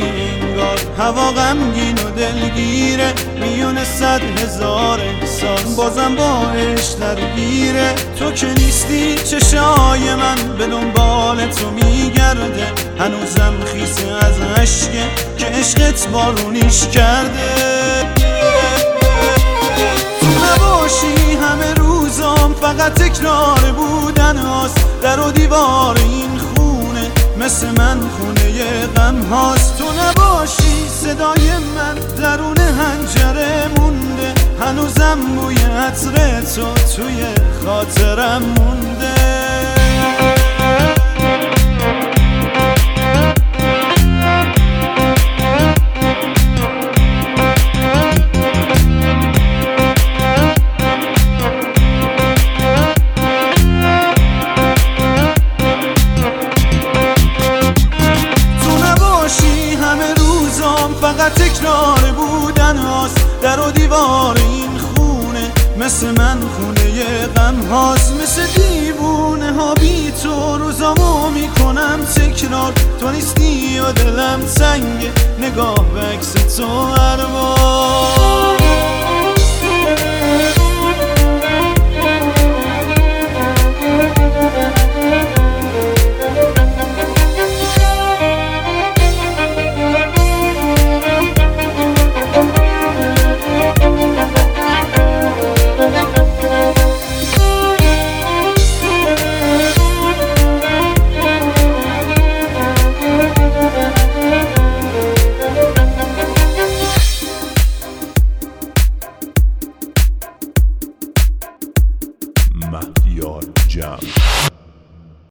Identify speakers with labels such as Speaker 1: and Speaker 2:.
Speaker 1: انگار هوا غمگین و دلگیره، میونه 100,000 احساس بازم با عشق درگیره. تو که نیستی چشای من به دنبال تو میگرده، هنوزم خیسه از عشقه که عشقت بارونیش کرده. تو نباشی همه روزام فقط تکرار بودن هاست، در و دیوار این خونه مثل من خونه غم هاست. تو نباشی صدای من درون حنجره مونده، هنوزم بوی عطر تو توی خاطرم مونده. فقط تکرار بودن هاست، در و دیوار این خونه مثل من خونه غم هاست. مثل دیوونه ها بی تو روزامو میکنم تکرار، تو نیستی و دلم تنگه نگاه به عکس تو هر بار.
Speaker 2: مهیار جمع